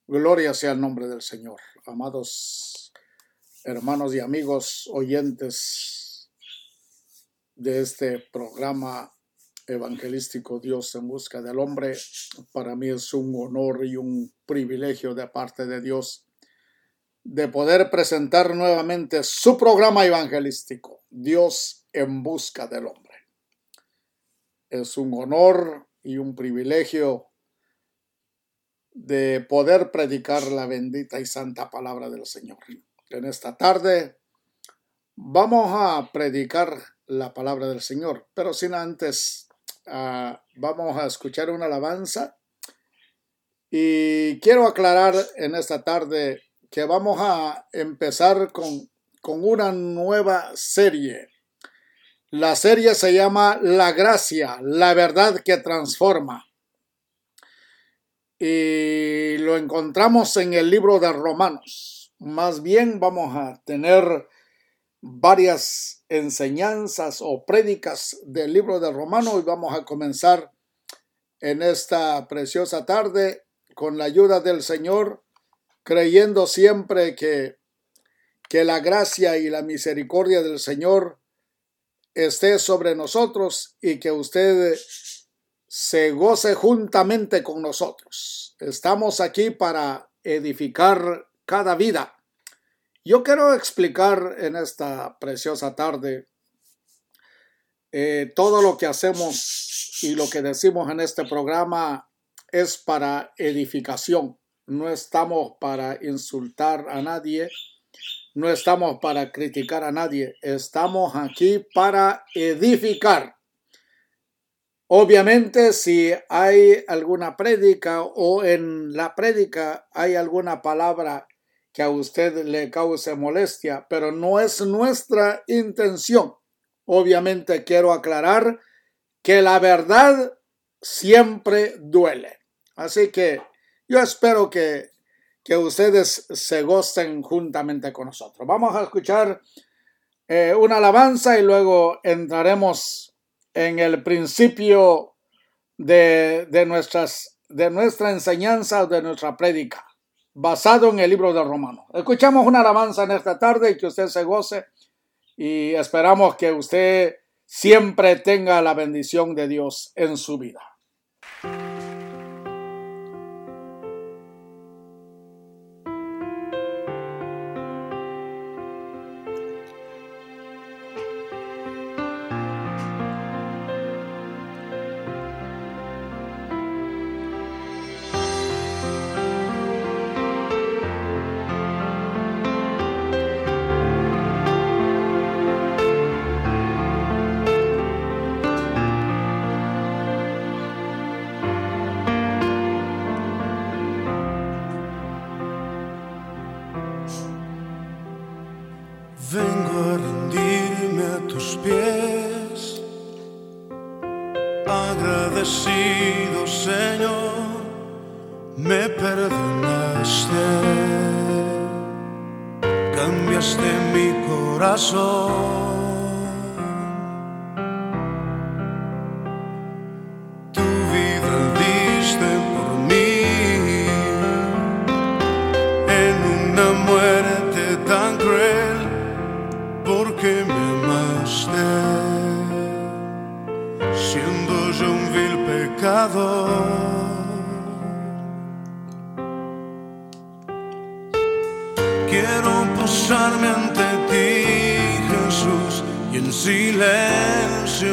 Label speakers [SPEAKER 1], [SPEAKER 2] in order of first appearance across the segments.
[SPEAKER 1] Gloria sea el nombre del Señor. Amados hermanos y amigos oyentes de este programa evangelístico Dios en busca del hombre, para mí es un honor y un privilegio de parte de Dios de poder presentar nuevamente su programa evangelístico Dios en busca del hombre. Es un honor y un privilegio de poder predicar la bendita y santa palabra del Señor. En esta tarde vamos a predicar la palabra del Señor, pero sin antes vamos a escuchar una alabanza, y quiero aclarar en esta tarde que vamos a empezar con una nueva serie. La serie se llama La Gracia, la verdad que transforma. Y lo encontramos en el libro de Romanos. Más bien vamos a tener varias enseñanzas o prédicas del libro de Romanos, y vamos a comenzar en esta preciosa tarde con la ayuda del Señor, creyendo siempre que la gracia y la misericordia del Señor esté sobre nosotros y que usted se goce juntamente con nosotros. Estamos aquí para edificar cada vida. Yo quiero explicar en esta preciosa tarde todo lo que hacemos y lo que decimos en este programa es para edificación. No estamos para insultar a nadie, no estamos para criticar a nadie, estamos aquí para edificar. Obviamente, si hay alguna prédica o en la prédica hay alguna palabra que a usted le cause molestia, pero no es nuestra intención. Obviamente quiero aclarar que la verdad siempre duele. Así que yo espero que ustedes se gocen juntamente con nosotros. Vamos a escuchar una alabanza y luego entraremos en el principio de nuestra enseñanza, de nuestra prédica, basado en el libro de Romanos. Escuchamos una alabanza en esta tarde y que usted se goce, y esperamos que usted siempre tenga la bendición de Dios en su vida.
[SPEAKER 2] Vengo a rendirme a tus pies, agradecido, Señor, me perdonaste, cambiaste mi corazón, tu vida diste por mí, en una muerte tan cruel. Porque me amaste, siendo yo un vil pecador. Quiero posarme ante ti, Jesús, y en silencio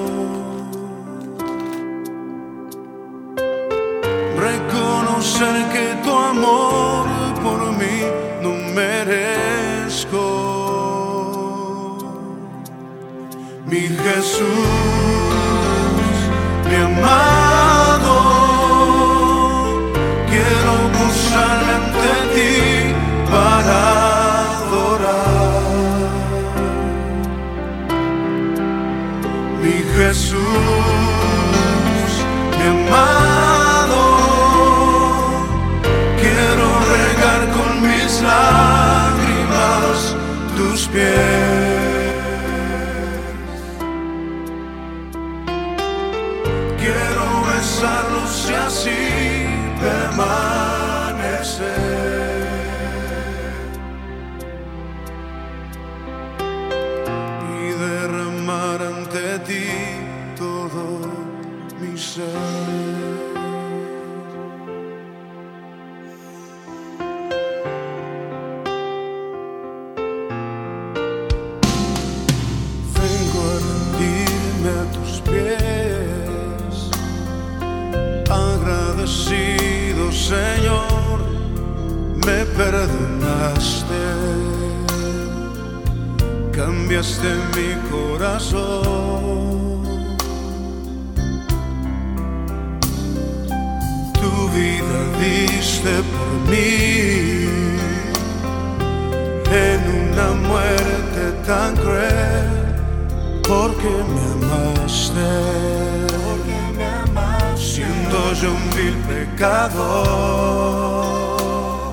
[SPEAKER 2] reconocer que tu amor por mí no merezco. Mi Jesús, mi amado, quiero posarme ante ti para adorar. Mi Jesús, mi amado, quiero regar con mis lágrimas tus pies. Quiero perdonaste, cambiaste mi corazón. Tu vida diste por mí en una muerte tan cruel, porque me amaste, siendo yo un vil pecador.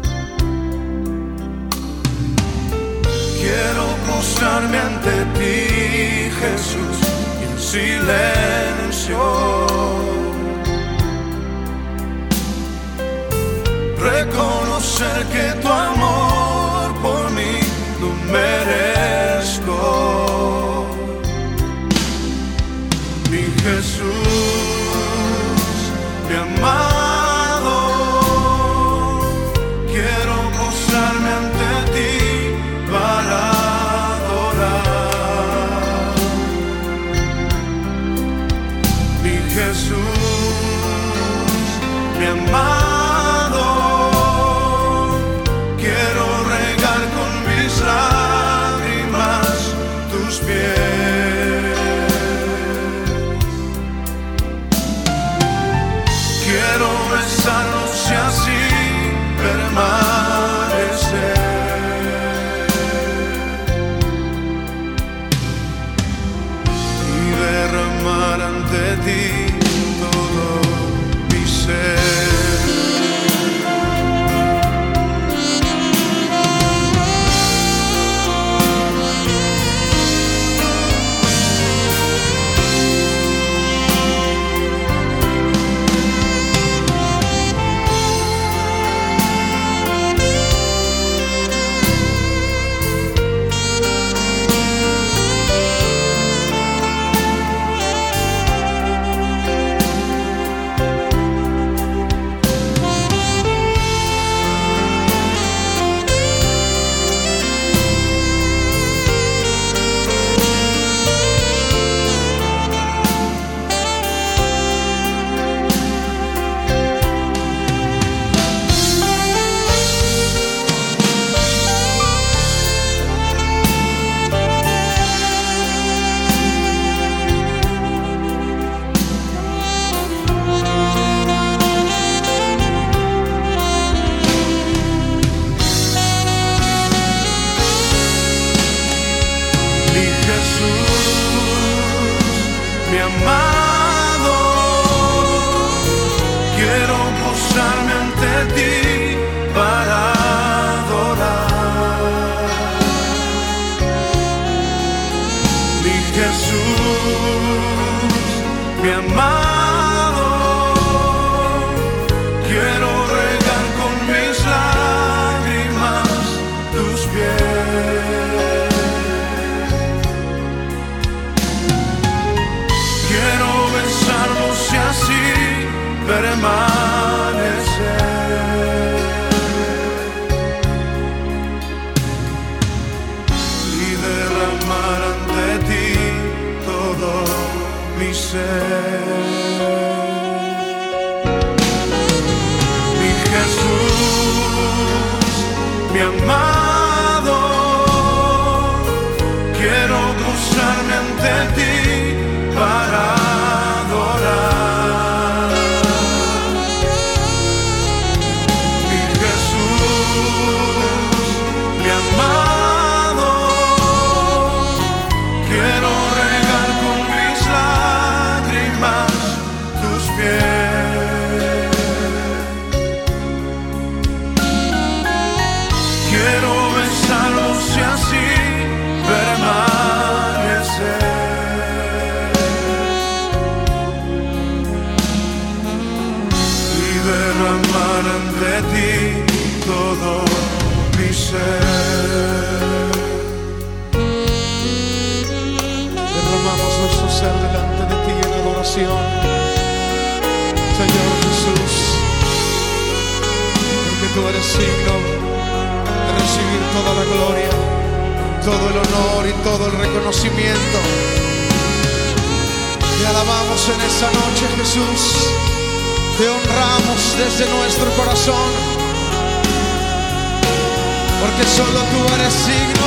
[SPEAKER 2] Quiero postrarme ante ti, Jesús, en silencio, reconocer que tu amor por mí lo merezco. Mi Jesús, mi amado, quiero postrarme ante ti para adorar. Mi Jesús, mi amado, quiero regar con mis lágrimas tus pies. Quiero besarlos y así permanecer y derramar ante ti todo mi ser. Mi amado, quiero postrarme ante ti para adorar. Mi Jesús, mi amado, quiero regar con mis lágrimas tus pies. Quiero besarlos y así permanecer y derramar ante ti todo mi ser. Mi Jesús, mi amado, quiero postrarme ante ti para adorar. Mi Jesús, mi amado, quiero regar con mis lágrimas tus pies. Quiero besarlos y así permanecer derramar ante ti todo mi ser.
[SPEAKER 3] Derramamos nuestro ser delante de ti en adoración, Señor Jesús, porque tú eres digno de recibir toda la gloria, todo el honor y todo el reconocimiento. Te alabamos en esta noche, Jesús. Te honramos desde nuestro corazón. porque solo tú eres digno.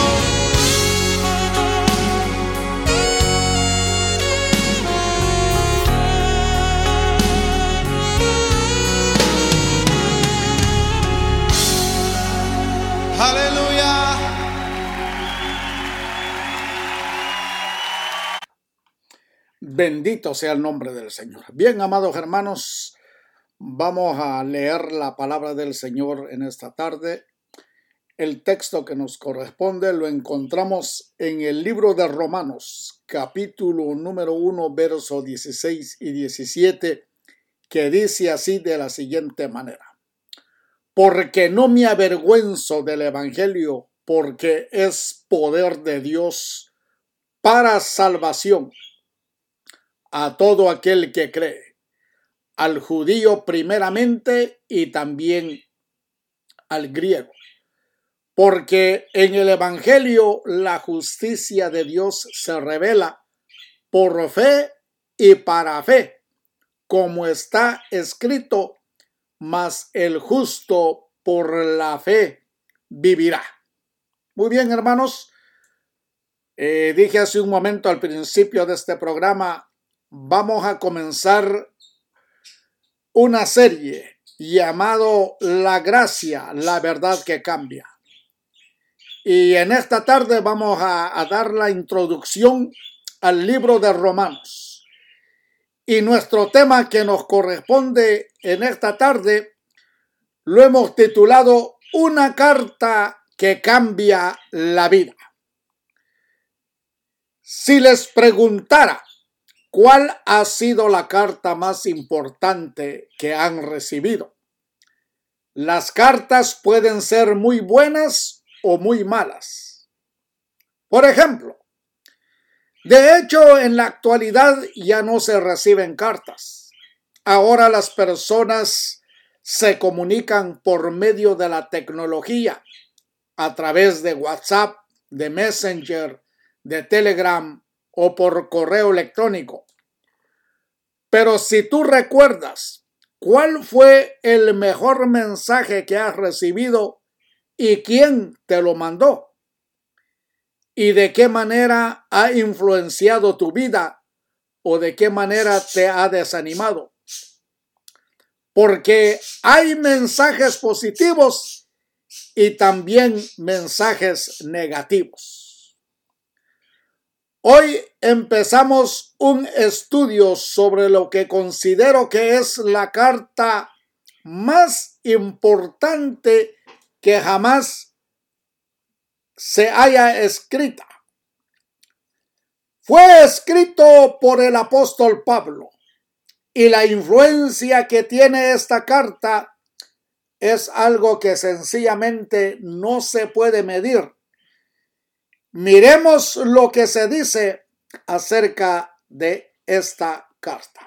[SPEAKER 3] Aleluya.
[SPEAKER 1] Bendito sea el nombre del Señor. Bien, amados hermanos, vamos a leer la palabra del Señor en esta tarde. El texto que nos corresponde lo encontramos en el libro de Romanos, capítulo número 1, versos 16 y 17, que dice así de la siguiente manera: porque no me avergüenzo del evangelio, porque es poder de Dios para salvación a todo aquel que cree, al judío primeramente y también al griego. Porque en el evangelio la justicia de Dios se revela por fe y para fe, como está escrito: mas el justo por la fe vivirá. Muy bien, hermanos. Dije hace un momento al principio de este programa, vamos a comenzar una serie llamado La Gracia, la verdad que cambia. Y en esta tarde vamos a dar la introducción al libro de Romanos. Y nuestro tema que nos corresponde en esta tarde lo hemos titulado Una carta que cambia la vida. Si les preguntara cuál ha sido la carta más importante que han recibido, las cartas pueden ser muy buenas o muy malas. Por ejemplo, de hecho, en la actualidad ya no se reciben cartas. Ahora las personas se comunican por medio de la tecnología, a través de WhatsApp, de Messenger, de Telegram o por correo electrónico. Pero si tú recuerdas cuál fue el mejor mensaje que has recibido y quién te lo mandó, y de qué manera ha influenciado tu vida o de qué manera te ha desanimado. Porque hay mensajes positivos y también mensajes negativos. Hoy empezamos un estudio sobre lo que considero que es la carta más importante que jamás se haya escrita. Fue escrito por el apóstol Pablo y la influencia que tiene esta carta es algo que sencillamente no se puede medir. Miremos lo que se dice acerca de esta carta.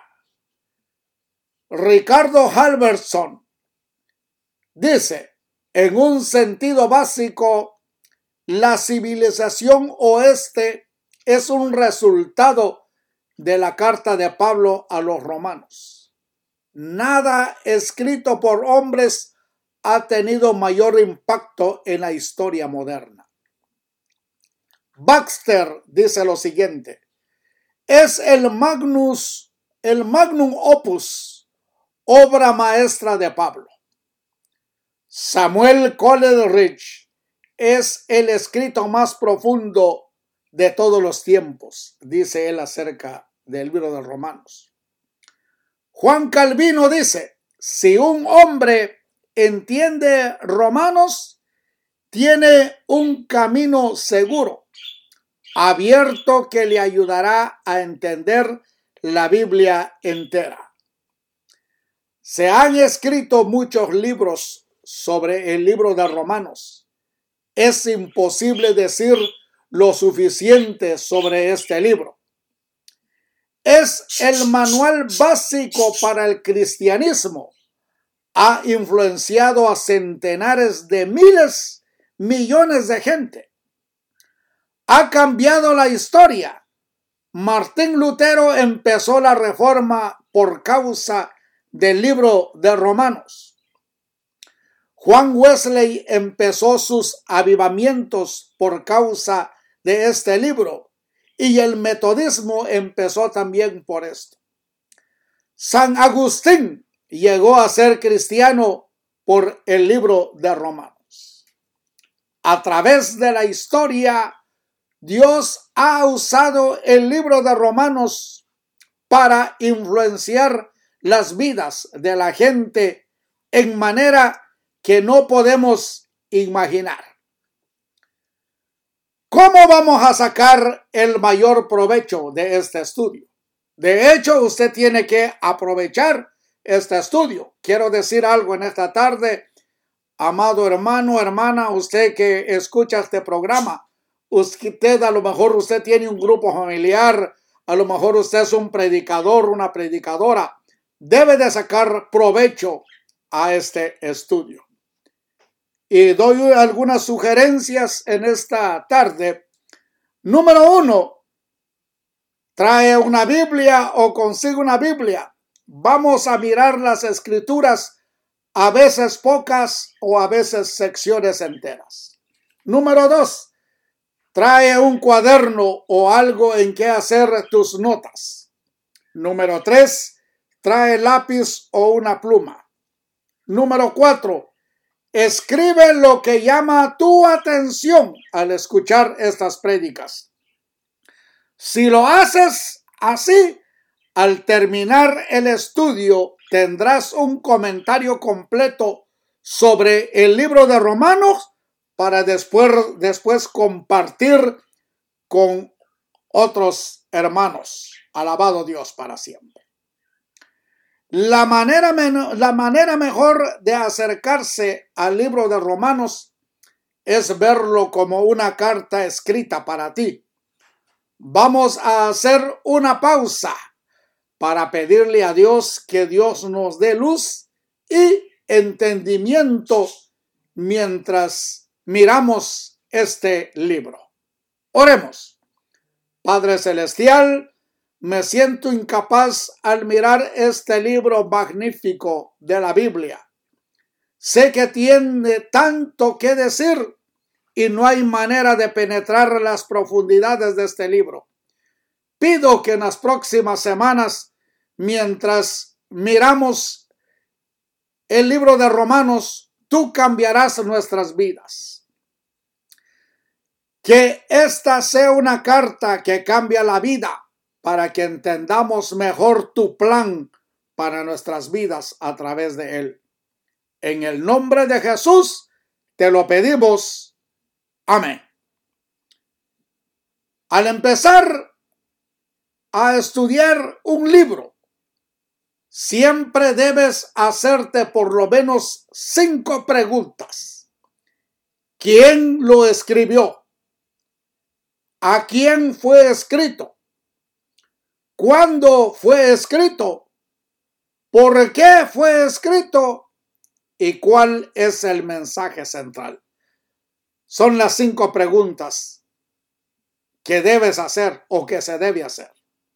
[SPEAKER 1] Ricardo Halverson dice, en un sentido básico, la civilización oeste es un resultado de la carta de Pablo a los romanos. Nada escrito por hombres ha tenido mayor impacto en la historia moderna. Baxter dice lo siguiente: es el magnum opus, obra maestra de Pablo. Samuel Coleridge es el escrito más profundo de todos los tiempos, dice él acerca del libro de Romanos. Juan Calvino dice, si un hombre entiende Romanos, tiene un camino seguro, abierto, que le ayudará a entender la Biblia entera. Se han escrito muchos libros sobre el libro de Romanos. Es imposible decir lo suficiente sobre este libro. Es el manual básico para el cristianismo. Ha influenciado a centenares de miles, millones de gente. Ha cambiado la historia. Martín Lutero empezó la reforma por causa del libro de Romanos. Juan Wesley empezó sus avivamientos por causa de este libro y el metodismo empezó también por esto. San Agustín llegó a ser cristiano por el libro de Romanos. A través de la historia, Dios ha usado el libro de Romanos para influenciar las vidas de la gente en manera que no podemos imaginar. ¿Cómo vamos a sacar el mayor provecho de este estudio? De hecho, usted tiene que aprovechar este estudio. Quiero decir algo en esta tarde, amado hermano, hermana, usted que escucha este programa. Usted a lo mejor usted tiene un grupo familiar, a lo mejor usted es un predicador, una predicadora. Debe de sacar provecho a este estudio. Y doy algunas sugerencias en esta tarde. Número 1, trae una Biblia o consigue una Biblia. Vamos a mirar las escrituras, a veces pocas o a veces secciones enteras. Número 2, trae un cuaderno o algo en que hacer tus notas. Número 3, trae lápiz o una pluma. Número 4, escribe lo que llama tu atención al escuchar estas prédicas. Si lo haces así, al terminar el estudio tendrás un comentario completo sobre el libro de Romanos para después compartir con otros hermanos. Alabado Dios para siempre. La manera mejor de acercarse al libro de Romanos es verlo como una carta escrita para ti. Vamos a hacer una pausa para pedirle a Dios que Dios nos dé luz y entendimiento mientras miramos este libro. Oremos. Padre Celestial, me siento incapaz al mirar este libro magnífico de la Biblia. Sé que tiene tanto que decir y no hay manera de penetrar las profundidades de este libro. Pido que en las próximas semanas, mientras miramos el libro de Romanos, tú cambiarás nuestras vidas. Que esta sea una carta que cambia la vida, para que entendamos mejor tu plan para nuestras vidas a través de él. En el nombre de Jesús te lo pedimos. Amén. Al empezar a estudiar un libro, siempre debes hacerte por lo menos 5 preguntas. ¿Quién lo escribió? ¿A quién fue escrito? ¿Cuándo fue escrito? ¿Por qué fue escrito? ¿Y cuál es el mensaje central? Son las 5 preguntas que debes hacer o que se debe hacer.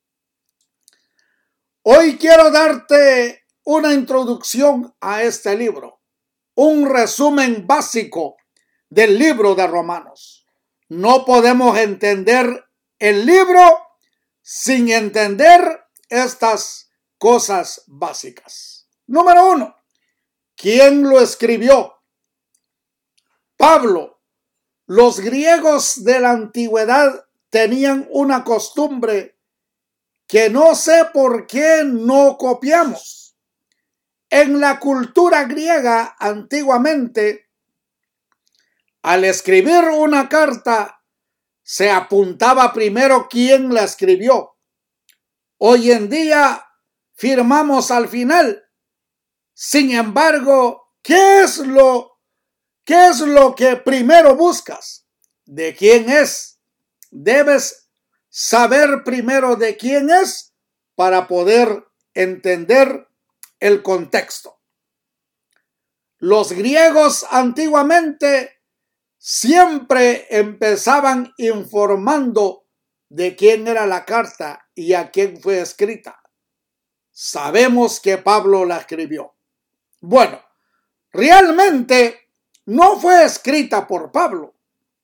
[SPEAKER 1] Hoy quiero darte una introducción a este libro, un resumen básico del libro de Romanos. No podemos entender el libro sin entender estas cosas básicas. Número 1, ¿quién lo escribió? Pablo. Los griegos de la antigüedad tenían una costumbre que no sé por qué no copiamos. En la cultura griega antiguamente, al escribir una carta, se apuntaba primero quién la escribió. Hoy en día firmamos al final. Sin embargo, ¿qué es lo que primero buscas? ¿De quién es? Debes saber primero de quién es para poder entender el contexto. Los griegos antiguamente siempre empezaban informando de quién era la carta y a quién fue escrita. Sabemos que Pablo la escribió. Bueno, realmente no fue escrita por Pablo.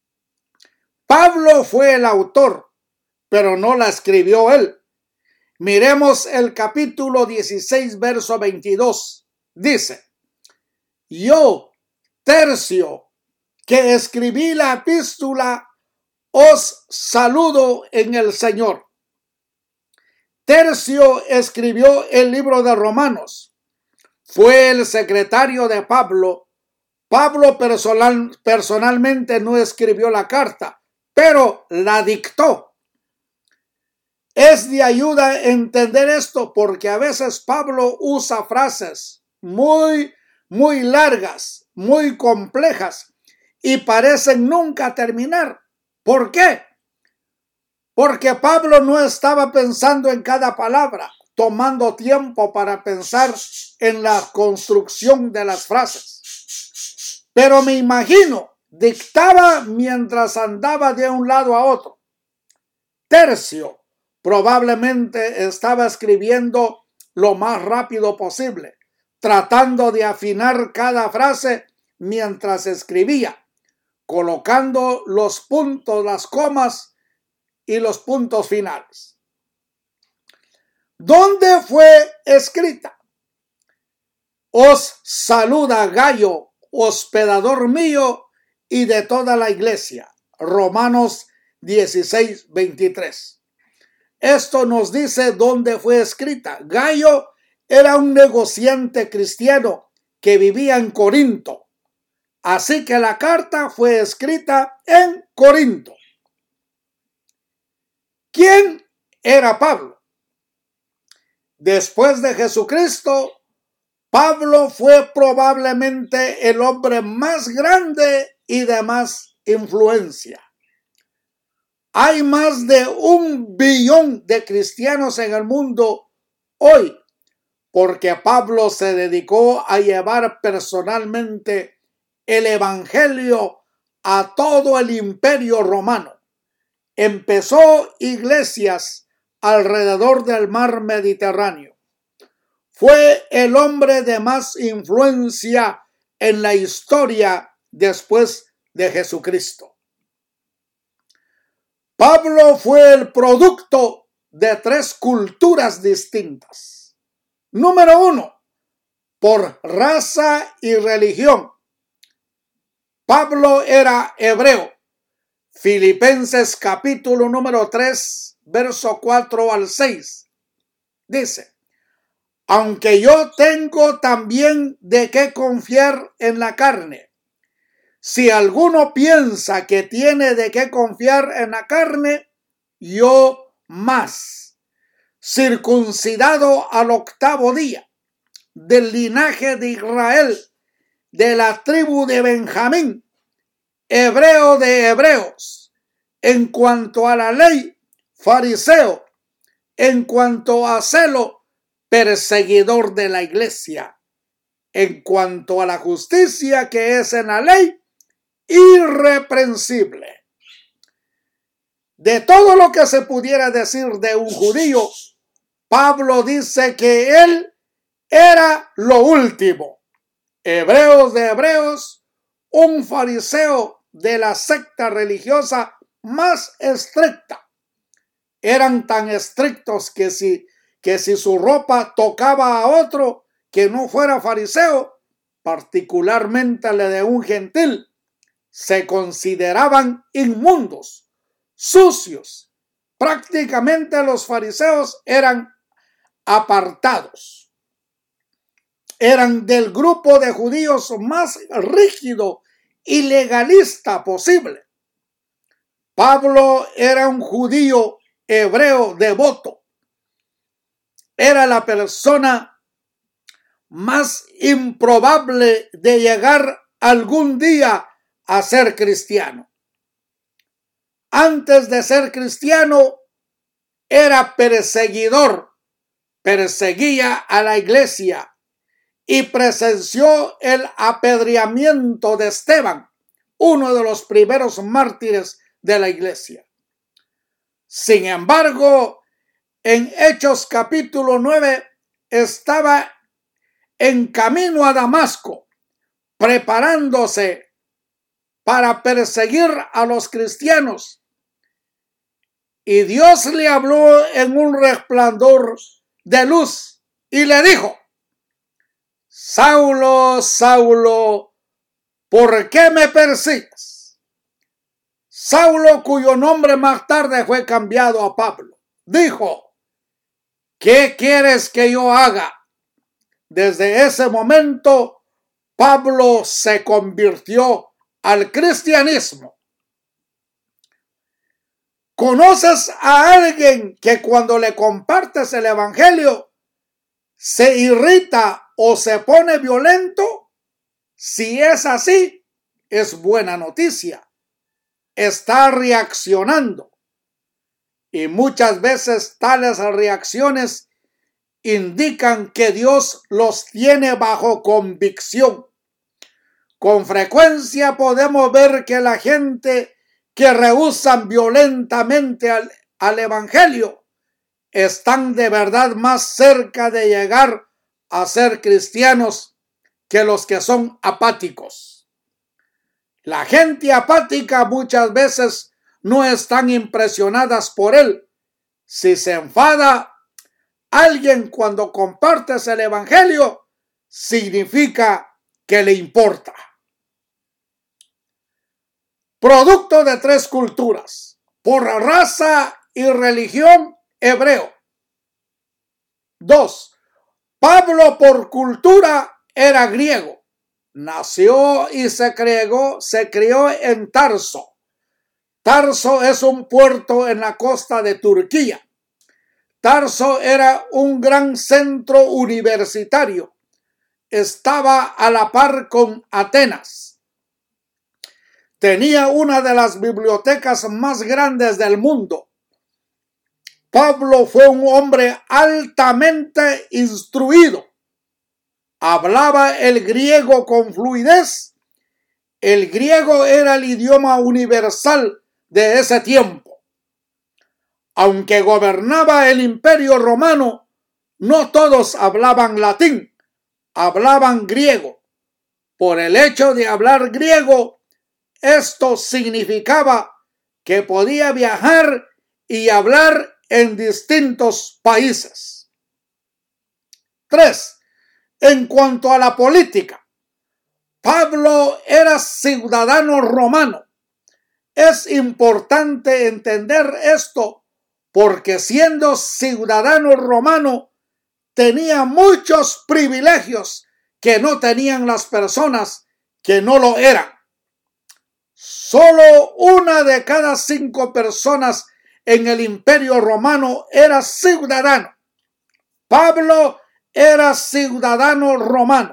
[SPEAKER 1] Pablo fue el autor, pero no la escribió él. Miremos el capítulo 16, verso 22. Dice: yo, Tercio, que escribí la epístola, os saludo en el Señor. Tercio escribió el libro de Romanos. Fue el secretario de Pablo. Pablo personalmente no escribió la carta, pero la dictó. Es de ayuda entender esto porque a veces Pablo usa frases muy largas, muy complejas y parecen nunca terminar. ¿Por qué? Porque Pablo no estaba pensando en cada palabra, tomando tiempo para pensar en la construcción de las frases. Pero me imagino, dictaba mientras andaba de un lado a otro. Tercio probablemente estaba escribiendo lo más rápido posible, tratando de afinar cada frase mientras escribía, colocando los puntos, las comas y los puntos finales. ¿Dónde fue escrita? Os saluda Gayo, hospedador mío y de toda la iglesia. Romanos 16, 23. Esto nos dice dónde fue escrita. Gayo era un negociante cristiano que vivía en Corinto. Así que la carta fue escrita en Corinto. ¿Quién era Pablo? Después de Jesucristo, Pablo fue probablemente el hombre más grande y de más influencia. Hay más de 1 billón de cristianos en el mundo hoy, porque Pablo se dedicó a llevar personalmente el evangelio a todo el imperio romano. Empezó iglesias alrededor del mar Mediterráneo. Fue el hombre de más influencia en la historia después de Jesucristo. Pablo fue el producto de 3 culturas distintas. Número 1, por raza y religión. Pablo era hebreo. Filipenses capítulo número 3, verso 4 al 6. Dice: aunque yo tengo también de qué confiar en la carne. Si alguno piensa que tiene de qué confiar en la carne, yo más, circuncidado al 8º día, del linaje de Israel, de la tribu de Benjamín, hebreo de hebreos, en cuanto a la ley, fariseo, en cuanto a celo, perseguidor de la iglesia, en cuanto a la justicia que es en la ley, irreprensible. De todo lo que se pudiera decir de un judío, Pablo dice que él era lo último. Hebreos de hebreos, un fariseo de la secta religiosa más estricta. Eran tan estrictos que si su ropa tocaba a otro que no fuera fariseo, particularmente la de un gentil, se consideraban inmundos, sucios. Prácticamente los fariseos eran apartados. Eran del grupo de judíos más rígido y legalista posible. Pablo era un judío hebreo devoto. Era la persona más improbable de llegar algún día a ser cristiano. Antes de ser cristiano, era perseguidor, perseguía a la iglesia y presenció el apedreamiento de Esteban, uno de los primeros mártires de la iglesia. Sin embargo, en Hechos capítulo 9 estaba en camino a Damasco preparándose para perseguir a los cristianos. Y Dios le habló en un resplandor de luz y le dijo: Saulo, Saulo, ¿por qué me persigues? Saulo, cuyo nombre más tarde fue cambiado a Pablo, dijo: ¿qué quieres que yo haga? Desde ese momento, Pablo se convirtió al cristianismo. ¿Conoces a alguien que cuando le compartes el evangelio se irrita o se pone violento? Si es así, es buena noticia. Está reaccionando. Y muchas veces tales reacciones indican que Dios los tiene bajo convicción. Con frecuencia podemos ver que la gente que rehúsan violentamente al evangelio están de verdad más cerca de llegar a ser cristianos que los que son apáticos. La gente apática muchas veces no están impresionadas por él. Si se enfada alguien cuando compartes el evangelio, significa que le importa. Producto de tres culturas: por raza y religión, hebreo. 2. Pablo por cultura era griego. Nació y se crió en Tarso. Tarso es un puerto en la costa de Turquía. Tarso era un gran centro universitario. Estaba a la par con Atenas. Tenía una de las bibliotecas más grandes del mundo. Pablo fue un hombre altamente instruido. Hablaba el griego con fluidez. El griego era el idioma universal de ese tiempo. Aunque gobernaba el Imperio Romano, no todos hablaban latín, hablaban griego. Por el hecho de hablar griego, esto significaba que podía viajar y hablar en distintos países. 3. En cuanto a la política, Pablo era ciudadano romano. Es importante entender esto porque siendo ciudadano romano tenía muchos privilegios que no tenían las personas que no lo eran. Solo 1 de cada 5 personas en el Imperio Romano era ciudadano. Pablo era ciudadano romano.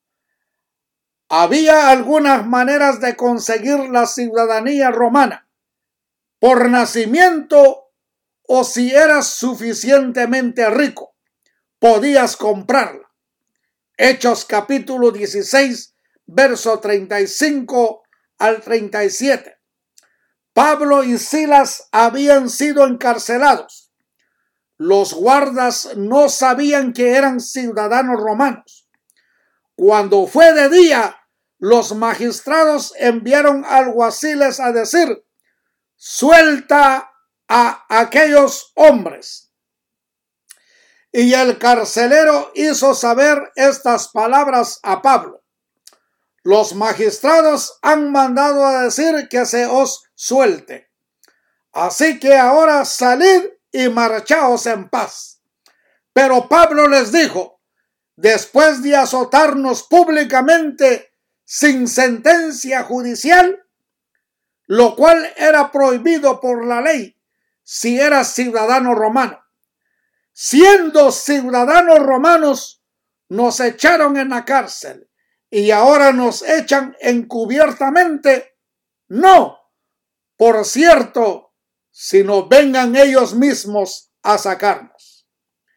[SPEAKER 1] Había algunas maneras de conseguir la ciudadanía romana: por nacimiento o si eras suficientemente rico, podías comprarla. Hechos capítulo 16, verso 35 al 37. Pablo y Silas habían sido encarcelados. Los guardas no sabían que eran ciudadanos romanos. Cuando fue de día, los magistrados enviaron alguaciles a decir: suelta a aquellos hombres. Y el carcelero hizo saber estas palabras a Pablo: los magistrados han mandado a decir que se os suelte. Así que ahora salid y marchaos en paz. Pero Pablo les dijo: después de azotarnos públicamente sin sentencia judicial, lo cual era prohibido por la ley si eras ciudadano romano. Siendo ciudadanos romanos, nos echaron en la cárcel y ahora nos echan encubiertamente. No, por cierto, sino vengan ellos mismos a sacarnos.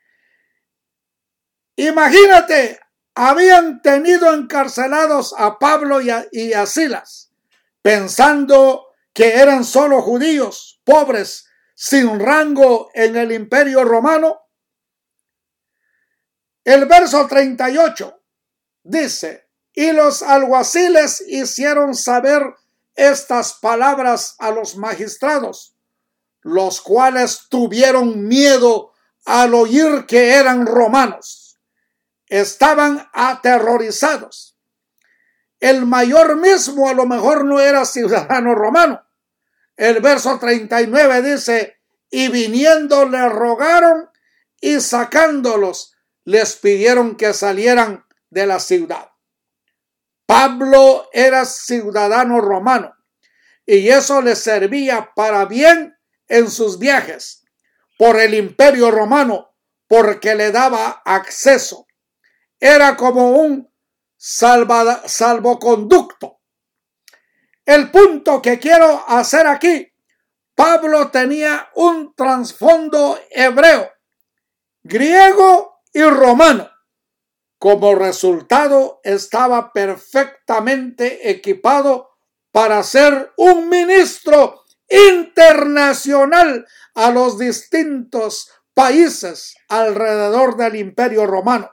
[SPEAKER 1] Imagínate, habían tenido encarcelados a Pablo y a Silas, pensando que eran solo judíos, pobres, sin rango en el Imperio Romano. El verso 38 dice: Y los alguaciles hicieron saber estas palabras a los magistrados, los cuales tuvieron miedo al oír que eran romanos. Estaban aterrorizados. El mayor mismo a lo mejor no era ciudadano romano. El verso 39 dice: y viniendo le rogaron y sacándolos les pidieron que salieran de la ciudad. Pablo era ciudadano romano y eso le servía para bien en sus viajes por el imperio romano, porque le daba acceso. Era como un salvoconducto. El punto que quiero hacer aquí: Pablo tenía un trasfondo hebreo, griego y romano. Como resultado, estaba perfectamente equipado para ser un ministro internacional a los distintos países alrededor del Imperio Romano.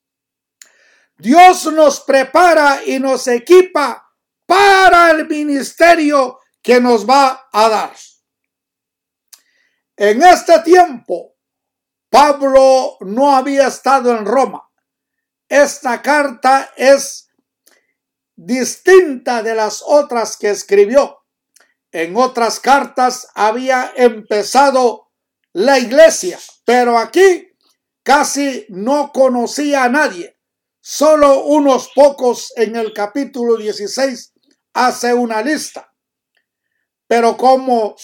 [SPEAKER 1] Dios nos prepara y nos equipa para el ministerio que nos va a dar. En este tiempo, Pablo no había estado en Roma. Esta carta es distinta de las otras que escribió. En otras cartas había empezado la iglesia, pero aquí casi no conocía a nadie. Solo unos pocos en el capítulo 16 hace una lista. Pero ¿cómo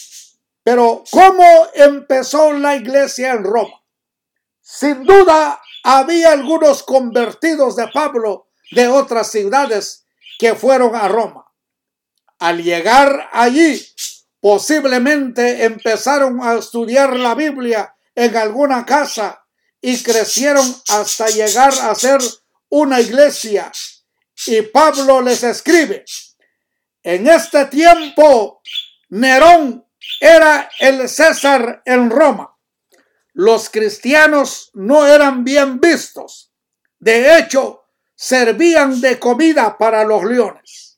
[SPEAKER 1] empezó la iglesia en Roma? Sin duda, había algunos convertidos de Pablo de otras ciudades que fueron a Roma. Al llegar allí, posiblemente empezaron a estudiar la Biblia en alguna casa y crecieron hasta llegar a ser una iglesia. Y Pablo les escribe: en este tiempo, Nerón era el César en Roma. Los cristianos no eran bien vistos. De hecho, servían de comida para los leones.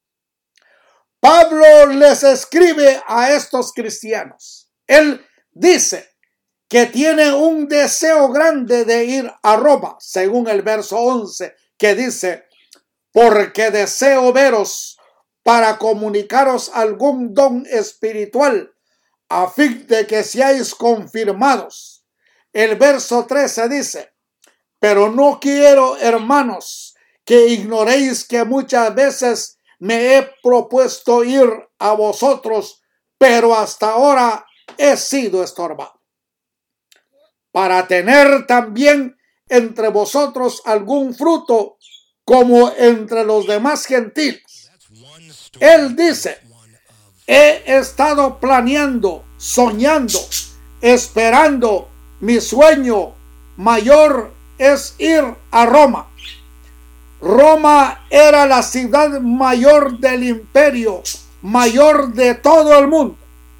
[SPEAKER 1] Pablo les escribe a estos cristianos. Él dice que tiene un deseo grande de ir a Roma, según el verso 11, que dice: porque deseo veros para comunicaros algún don espiritual, a fin de que seáis confirmados. El verso 13 dice: pero no quiero, hermanos, que ignoréis que muchas veces me he propuesto ir a vosotros, pero hasta ahora he sido estorbado, para tener también entre vosotros algún fruto, como entre los demás gentiles. Él dice: he estado planeando, soñando, esperando. Mi sueño mayor es ir a Roma. Roma era la ciudad mayor del imperio, mayor de todo el mundo.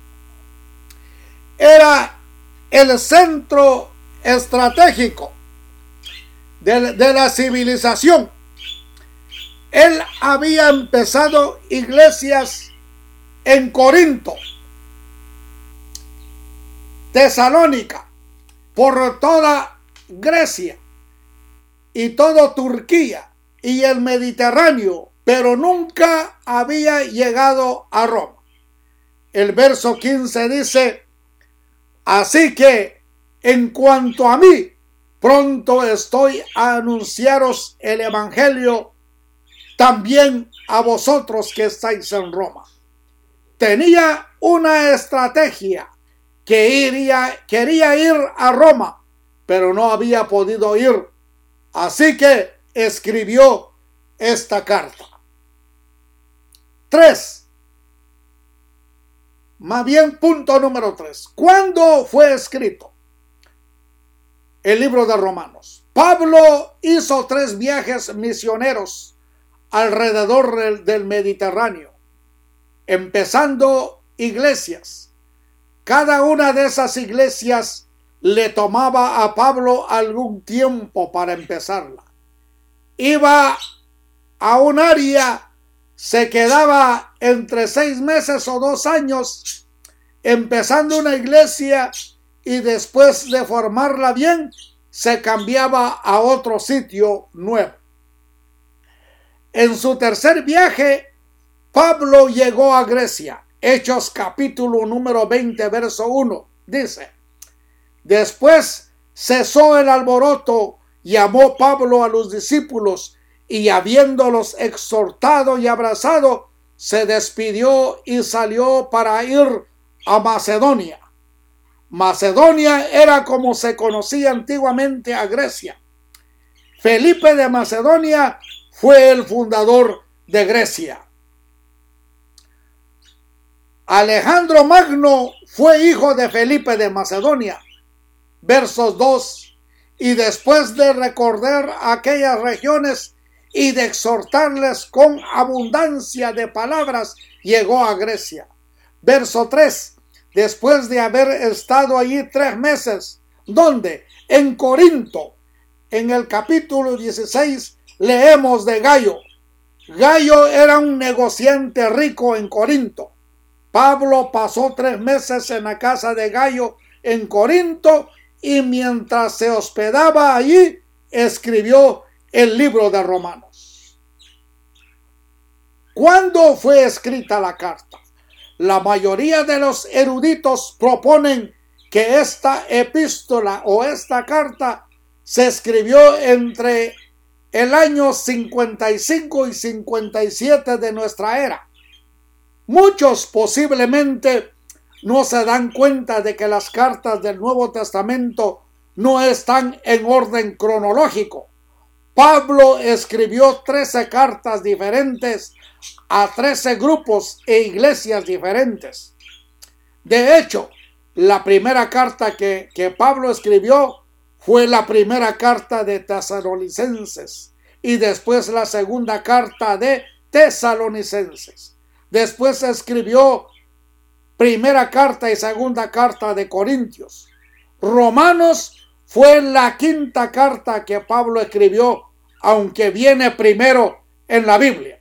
[SPEAKER 1] Era el centro estratégico de la civilización. Él había empezado iglesias en Corinto, Tesalónica, por toda Grecia y toda Turquía y el Mediterráneo, pero nunca había llegado a Roma. El verso 15 dice: así que en cuanto a mí, pronto estoy a anunciaros el evangelio también a vosotros que estáis en Roma. Tenía una estrategia, que quería ir a Roma, pero no había podido ir. Así que escribió esta carta. 3. Más bien, punto número 3. ¿Cuándo fue escrito el libro de Romanos? Pablo hizo 3 viajes misioneros alrededor del Mediterráneo, empezando iglesias. Cada una de esas iglesias le tomaba a Pablo algún tiempo para empezarla. Iba a un área, se quedaba entre 6 meses o 2 años empezando una iglesia y después de formarla bien, se cambiaba a otro sitio nuevo. En su tercer viaje, Pablo llegó a Grecia. Hechos capítulo número 20, verso 1, dice: después cesó el alboroto, llamó Pablo a los discípulos y habiéndolos exhortado y abrazado, se despidió y salió para ir a Macedonia. Macedonia era como se conocía antiguamente a Grecia. Felipe de Macedonia fue el fundador de Grecia. Alejandro Magno fue hijo de Felipe de Macedonia. Versos 2. Y después de recorrer aquellas regiones y de exhortarles con abundancia de palabras, llegó a Grecia. Verso 3. Después de haber estado allí 3 meses, ¿dónde? En Corinto. En el capítulo 16 leemos de Gayo. Gayo era un negociante rico en Corinto. Pablo pasó 3 meses en la casa de Gayo en Corinto y mientras se hospedaba allí, escribió el libro de Romanos. ¿Cuándo fue escrita la carta? La mayoría de los eruditos proponen que esta epístola o esta carta se escribió entre el año 55 y 57 de nuestra era. Muchos posiblemente no se dan cuenta de que las cartas del Nuevo Testamento no están en orden cronológico. Pablo escribió 13 cartas diferentes a 13 grupos e iglesias diferentes. De hecho, la primera carta que Pablo escribió fue la primera carta de Tesalonicenses y después la segunda carta de Tesalonicenses. Después escribió primera carta y segunda carta de Corintios. Romanos fue la quinta carta que Pablo escribió, aunque viene primero en la Biblia.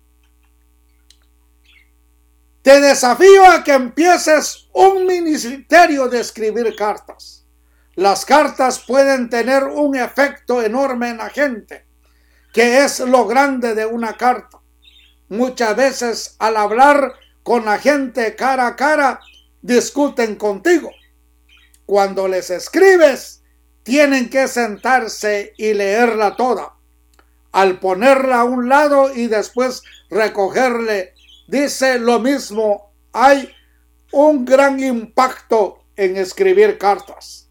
[SPEAKER 1] Te desafío a que empieces un ministerio de escribir cartas. Las cartas pueden tener un efecto enorme en la gente, que es lo grande de una carta. Muchas veces al hablar con la gente cara a cara, discuten contigo. Cuando les escribes, tienen que sentarse y leerla toda. Al ponerla a un lado y después recogerle, dice lo mismo. Hay un gran impacto en escribir cartas.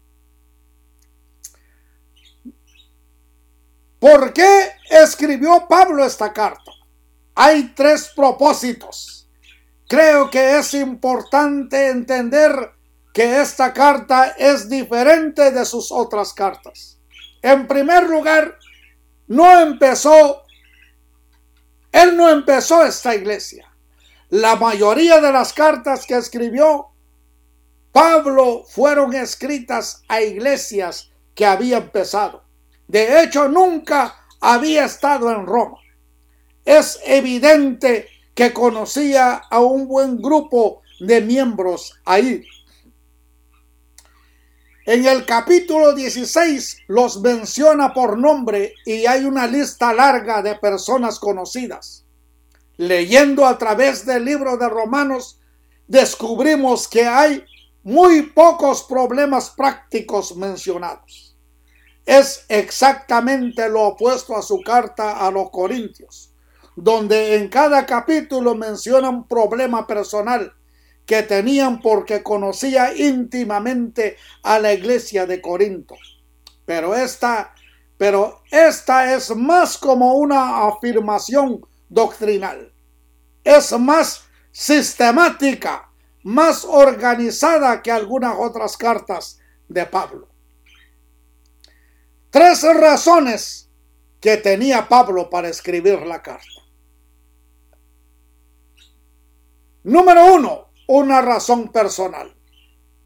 [SPEAKER 1] ¿Por qué escribió Pablo esta carta? Hay 3 propósitos. Creo que es importante entender que esta carta es diferente de sus otras cartas. En primer lugar, él no empezó esta iglesia. La mayoría de las cartas que escribió Pablo fueron escritas a iglesias que había empezado. De hecho, nunca había estado en Roma. Es evidente que conocía a un buen grupo de miembros ahí. En el capítulo 16 los menciona por nombre y hay una lista larga de personas conocidas. Leyendo a través del libro de Romanos, descubrimos que hay muy pocos problemas prácticos mencionados. Es exactamente lo opuesto a su carta a los Corintios, donde en cada capítulo menciona un problema personal que tenían porque conocía íntimamente a la iglesia de Corinto. Pero esta es más como una afirmación doctrinal. Es más sistemática, más organizada que algunas otras cartas de Pablo. 3 razones que tenía Pablo para escribir la carta. Número 1, una razón personal.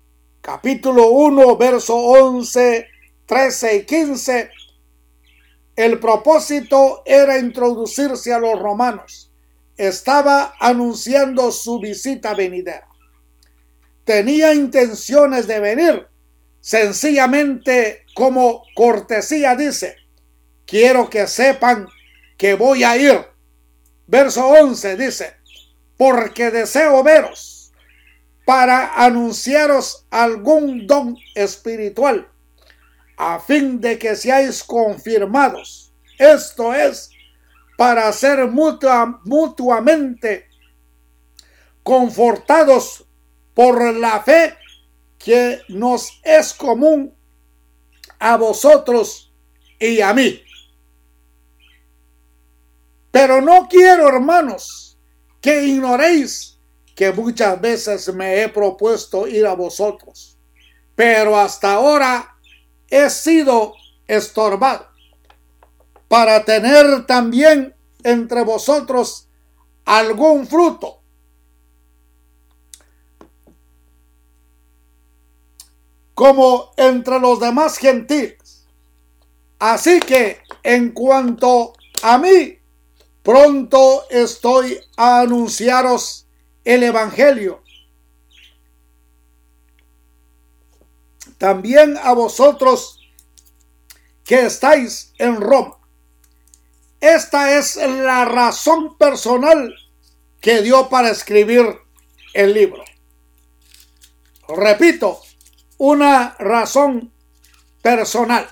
[SPEAKER 1] Capítulo 1, verso 11, 13 y 15 El propósito era introducirse a los romanos. Estaba anunciando su visita venidera. Tenía intenciones de venir. Sencillamente, como cortesía, dice: quiero que sepan que voy a ir. Verso 11 dice: porque deseo veros para anunciaros algún don espiritual, a fin de que seáis confirmados. Esto es, para ser mutuamente confortados por la fe que nos es común a vosotros y a mí. Pero no quiero, hermanos, que ignoréis que muchas veces me he propuesto ir a vosotros, pero hasta ahora he sido estorbado, para tener también entre vosotros algún fruto. Como entre los demás gentiles. Así que en cuanto a mí, pronto estoy a anunciaros el evangelio. También a vosotros que estáis en Roma. Esta es la razón personal que dio para escribir el libro. Repito, una razón personal.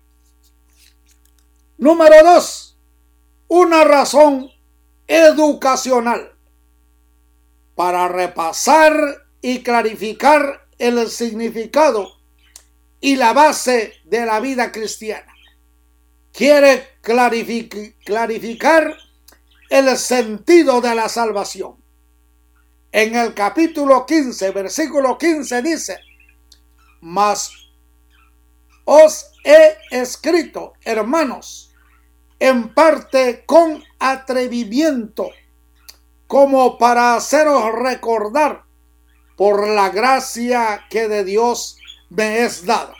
[SPEAKER 1] Número 2, una razón educacional, para repasar y clarificar el significado y la base de la vida cristiana. Quiere clarificar el sentido de la salvación. En el capítulo 15, versículo 15 dice: mas os he escrito, hermanos, en parte con atrevimiento, como para haceros recordar por la gracia que de Dios me es dada.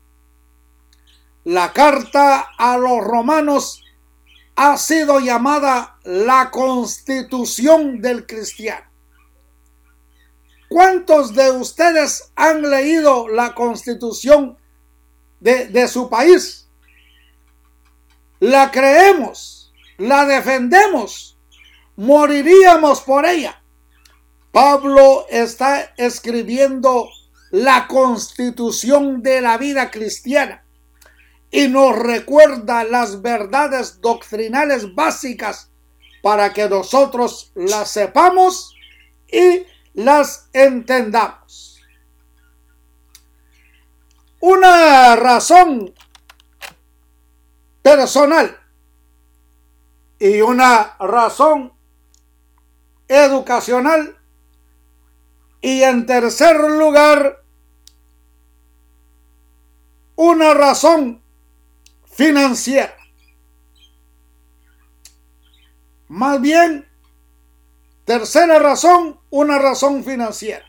[SPEAKER 1] La carta a los romanos ha sido llamada la Constitución del cristiano. ¿Cuántos de ustedes han leído la Constitución de su país? La creemos, la defendemos, moriríamos por ella. Pablo está escribiendo la Constitución de la vida cristiana y nos recuerda las verdades doctrinales básicas para que nosotros las sepamos y las entendamos. Una razón personal y una razón educacional, y en tercer lugar, una razón financiera. Más bien, tercera razón, una razón financiera.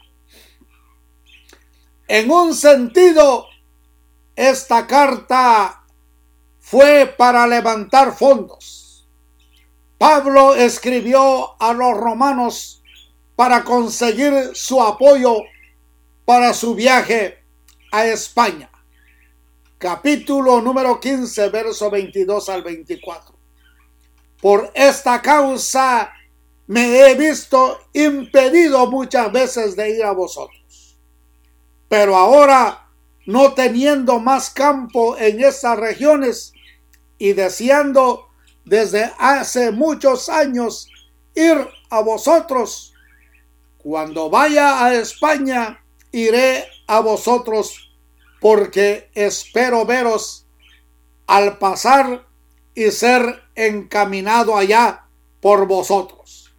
[SPEAKER 1] En un sentido, esta carta fue para levantar fondos. Pablo escribió a los romanos para conseguir su apoyo para su viaje a España. Capítulo número 15, verso 22 al 24. Por esta causa me he visto impedido muchas veces de ir a vosotros. Pero ahora, no teniendo más campo en estas regiones y deseando desde hace muchos años ir a vosotros, cuando vaya a España, iré a vosotros, porque espero veros al pasar y ser encaminado allá por vosotros.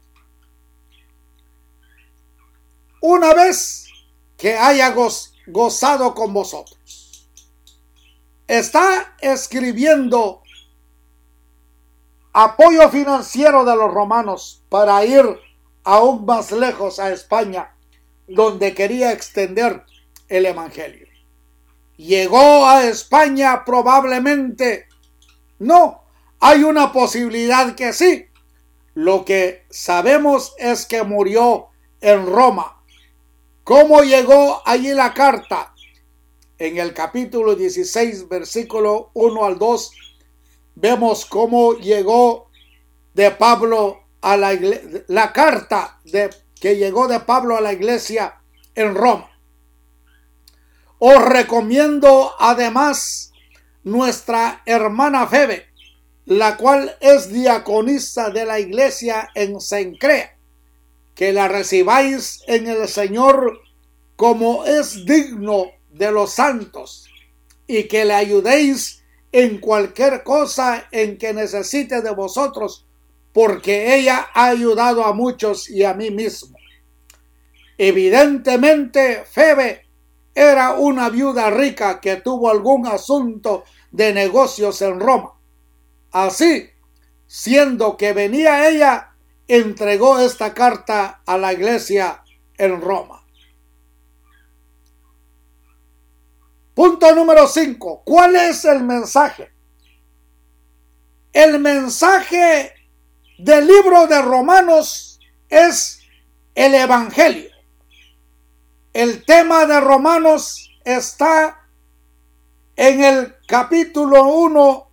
[SPEAKER 1] Una vez que haya gozado con vosotros. Está escribiendo apoyo financiero de los romanos para ir aún más lejos a España, donde quería extender el evangelio. Llegó a España probablemente, no, Hay una posibilidad que sí. Lo que sabemos es que murió en Roma. ¿Cómo llegó allí la carta? En el capítulo 16, versículo 1 al 2, vemos cómo llegó de Pablo a la carta que llegó de Pablo a la iglesia en Roma. Os recomiendo además nuestra hermana Febe, la cual es diaconisa de la iglesia en Cencrea, que la recibáis en el Señor como es digno de los santos, y que le ayudéis en cualquier cosa en que necesite de vosotros, porque ella ha ayudado a muchos y a mí mismo. Evidentemente, Febe era una viuda rica que tuvo algún asunto de negocios en Roma. Así, siendo que venía ella, entregó esta carta a la iglesia en Roma. Punto número 5. ¿Cuál es el mensaje? El mensaje del libro de Romanos es el Evangelio. El tema de Romanos está en el capítulo 1,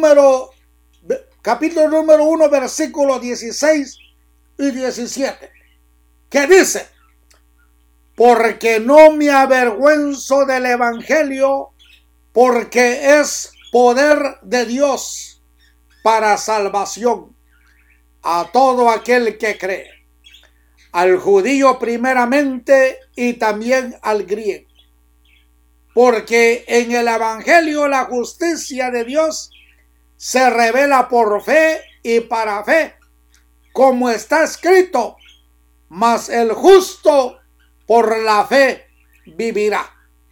[SPEAKER 1] versículos 16 y 17, que dice: porque no me avergüenzo del Evangelio, porque es poder de Dios para salvación a todo aquel que cree, al judío primeramente y también al griego. Porque en el Evangelio la justicia de Dios se revela por fe y para fe, como está escrito: mas el justo por la fe vivirá.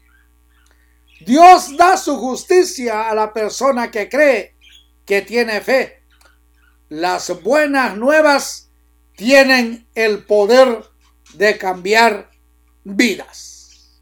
[SPEAKER 1] Dios da su justicia a la persona que cree, que tiene fe. Las buenas nuevas tienen el poder de cambiar vidas.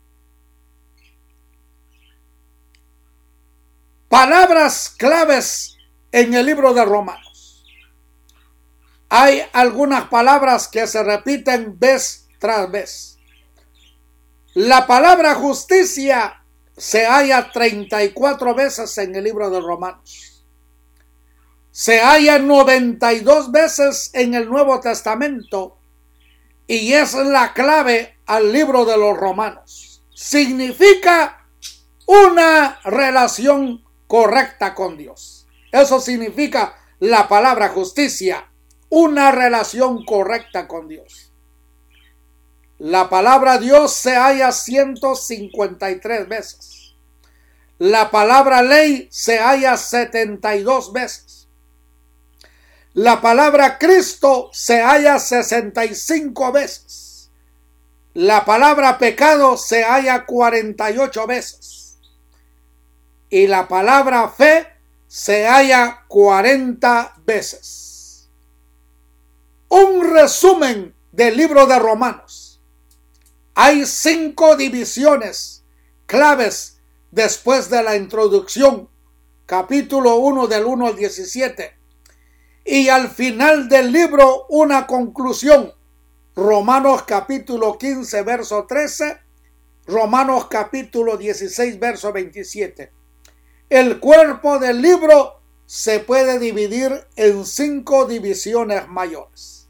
[SPEAKER 1] Palabras claves en el libro de Romanos. Hay algunas palabras que se repiten vez tras vez. La palabra justicia se halla 34 veces en el libro de Romanos. Se halla 92 veces en el Nuevo Testamento y es la clave al libro de los Romanos. Significa una relación correcta con Dios. Eso significa la palabra justicia, una relación correcta con Dios. La palabra Dios se halla 153 veces. La palabra ley se halla 72 veces. La palabra Cristo se halla 65 veces. La palabra pecado se halla 48 veces. Y la palabra fe se halla 40 veces. Un resumen del libro de Romanos. Hay 5 divisiones claves después de la introducción, capítulo 1 del 1 al 17, y al final del libro una conclusión, Romanos capítulo 15 verso 13, Romanos capítulo 16 verso 27. El cuerpo del libro se puede dividir en 5 divisiones mayores.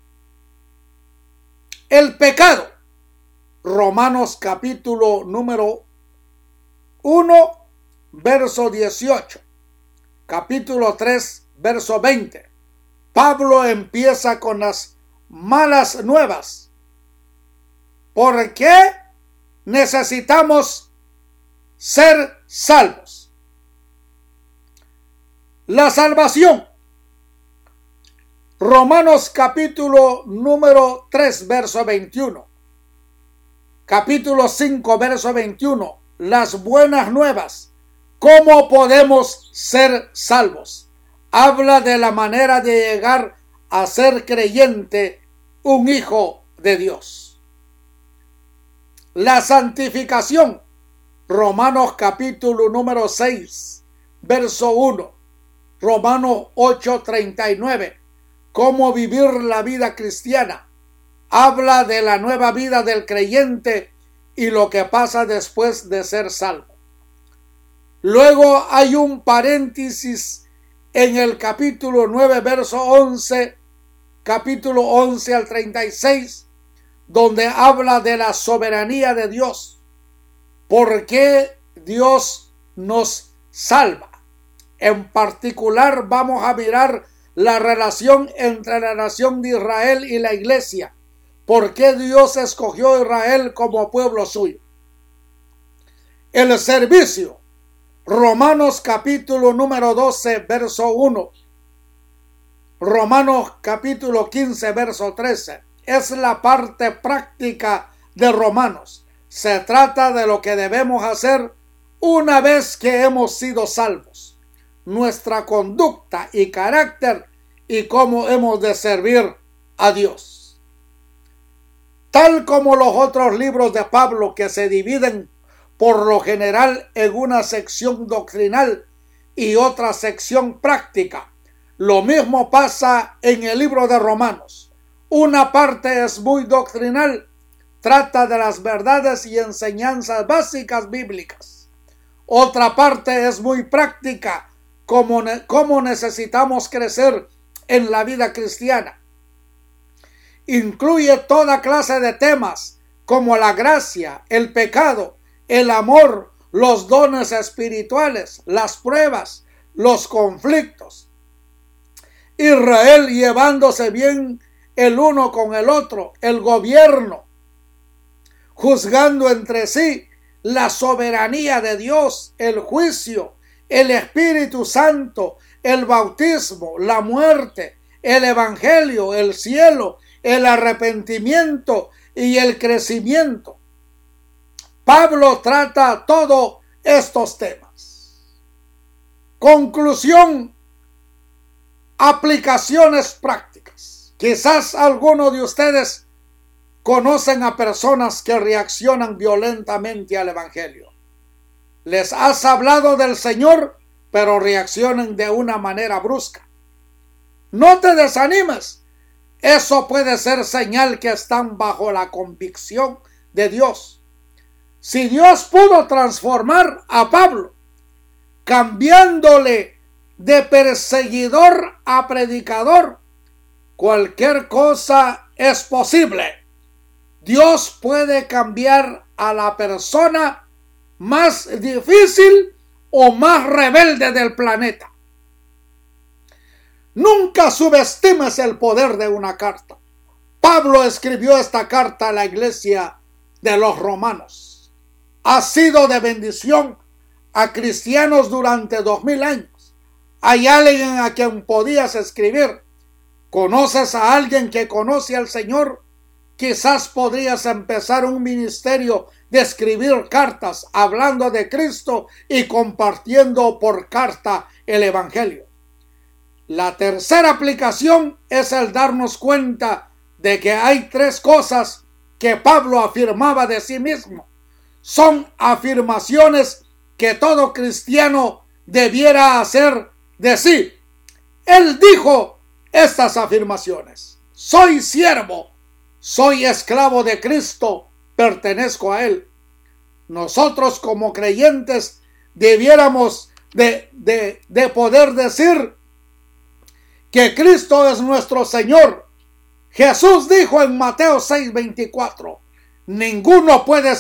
[SPEAKER 1] El pecado. Romanos capítulo número 1, verso 18. Capítulo 3, verso 20. Pablo empieza con las malas nuevas. ¿Por qué necesitamos ser salvos? La salvación. Romanos capítulo número 3, verso 21. Capítulo 5, verso 21. Las buenas nuevas. ¿Cómo podemos ser salvos? Habla de la manera de llegar a ser creyente, un hijo de Dios. La santificación. Romanos capítulo número 6, verso 1. Romanos 8:39, cómo vivir la vida cristiana. Habla de la nueva vida del creyente y lo que pasa después de ser salvo. Luego hay un paréntesis en el capítulo 9, verso 11, capítulo 11 al 36, donde habla de la soberanía de Dios. ¿Por qué Dios nos salva? En particular vamos a mirar la relación entre la nación de Israel y la iglesia. ¿Por qué Dios escogió a Israel como pueblo suyo? El servicio. Romanos capítulo número 12, verso 1. Romanos capítulo 15, verso 13. Es la parte práctica de Romanos. Se trata de lo que debemos hacer una vez que hemos sido salvos. Nuestra conducta y carácter y cómo hemos de servir a Dios. Tal como los otros libros de Pablo, que se dividen por lo general en una sección doctrinal y otra sección práctica. Lo mismo pasa en el libro de Romanos. Una parte es muy doctrinal, trata de las verdades y enseñanzas básicas bíblicas. Otra parte es muy práctica, cómo necesitamos crecer en la vida cristiana. Incluye toda clase de temas como la gracia, el pecado, el amor, los dones espirituales, las pruebas, los conflictos. Israel llevándose bien el uno con el otro, el gobierno, juzgando entre sí, la soberanía de Dios, el juicio, el Espíritu Santo, el bautismo, la muerte, el evangelio, el cielo, el arrepentimiento y el crecimiento. Pablo trata todos estos temas. Conclusión, aplicaciones prácticas. Quizás algunos de ustedes conocen a personas que reaccionan violentamente al evangelio. Les has hablado del Señor, pero reaccionan de una manera brusca. No te desanimes. Eso puede ser señal que están bajo la convicción de Dios. Si Dios pudo transformar a Pablo, cambiándole de perseguidor a predicador, cualquier cosa es posible. Dios puede cambiar a la persona más difícil o más rebelde del planeta. Nunca subestimes el poder de una carta. Pablo escribió esta carta a la iglesia de los romanos. Ha sido de bendición a cristianos durante 2000 años. ¿Hay alguien a quien podías escribir? ¿Conoces a alguien que conoce al Señor? Quizás podrías empezar un ministerio de escribir cartas hablando de Cristo y compartiendo por carta el evangelio. La tercera aplicación es el darnos cuenta de que hay tres cosas que Pablo afirmaba de sí mismo. Son afirmaciones que todo cristiano debiera hacer de sí. Él dijo estas afirmaciones: soy siervo, soy esclavo de Cristo, pertenezco a Él. Nosotros como creyentes debiéramos de poder decir que Cristo es nuestro Señor. Jesús dijo en Mateo 6:24, ninguno puede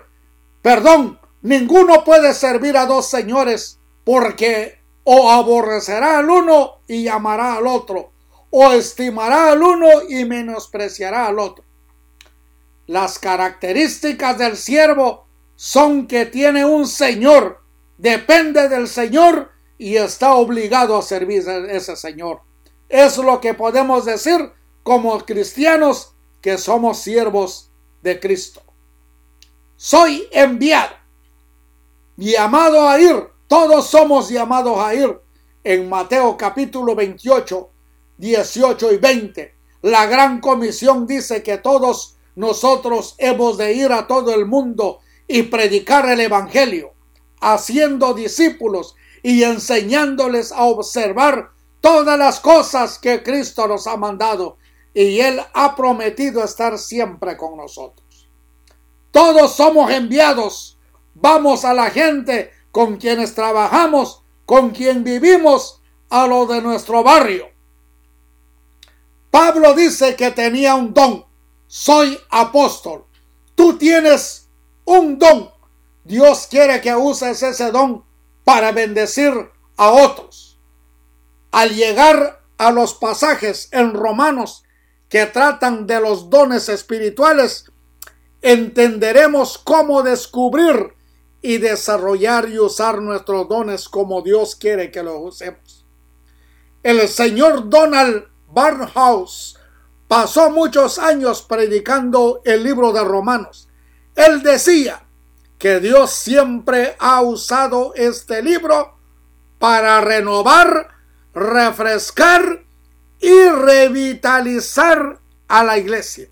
[SPEAKER 1] servir a dos señores, porque o aborrecerá al uno y amará al otro, o estimará al uno y menospreciará al otro. Las características del siervo son que tiene un señor, depende del Señor y está obligado a servir a ese Señor. Es lo que podemos decir como cristianos que somos siervos de Cristo. Soy enviado, llamado a ir. Todos somos llamados a ir. En Mateo capítulo 28, 18 y 20, la gran comisión dice que todos nosotros hemos de ir a todo el mundo y predicar el evangelio, haciendo discípulos y enseñándoles a observar todas las cosas que Cristo nos ha mandado, y Él ha prometido estar siempre con nosotros. Todos somos enviados. Vamos a la gente con quienes trabajamos, con quien vivimos, a lo de nuestro barrio. Pablo dice que tenía un don. Soy apóstol. Tú tienes un don. Dios quiere que uses ese don para bendecir a otros. Al llegar a los pasajes en Romanos que tratan de los dones espirituales, entenderemos cómo descubrir y desarrollar y usar nuestros dones como Dios quiere que los usemos. El señor Donald Barnhouse pasó muchos años predicando el libro de Romanos. Él decía que Dios siempre ha usado este libro para renovar, refrescar y revitalizar a la iglesia.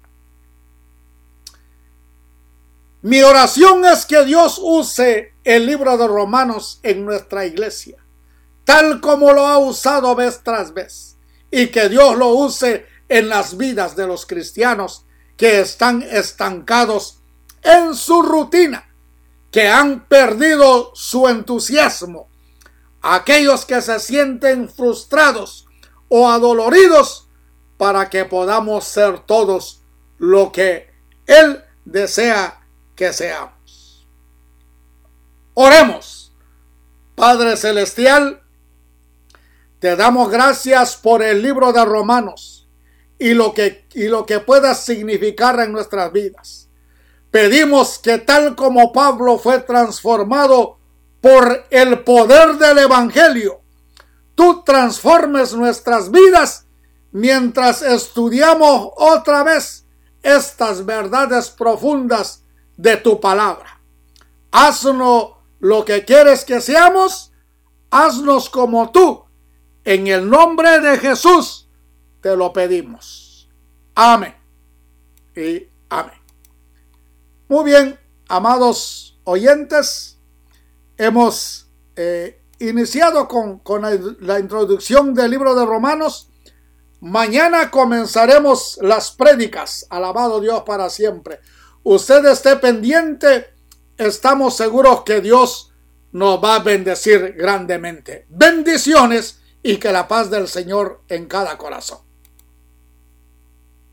[SPEAKER 1] Mi oración es que Dios use el libro de Romanos en nuestra iglesia, tal como lo ha usado vez tras vez, y que Dios lo use en las vidas de los cristianos que están estancados en su rutina, que han perdido su entusiasmo, aquellos que se sienten frustrados o adoloridos, para que podamos ser todos lo que Él desea que seamos. Oremos. Padre Celestial, te damos gracias por el libro de Romanos y lo que pueda significar en nuestras vidas. Pedimos que tal como Pablo fue transformado por el poder del Evangelio, tú transformes nuestras vidas mientras estudiamos otra vez estas verdades profundas de tu palabra. Haznos lo que quieres que seamos, haznos como tú. En el nombre de Jesús te lo pedimos. Amén y amén. Muy bien, amados oyentes, hemos iniciado con la introducción del libro de Romanos. Mañana comenzaremos las prédicas. Alabado Dios para siempre. Usted esté pendiente. Estamos seguros que Dios nos va a bendecir grandemente. Bendiciones y que la paz del Señor en cada corazón.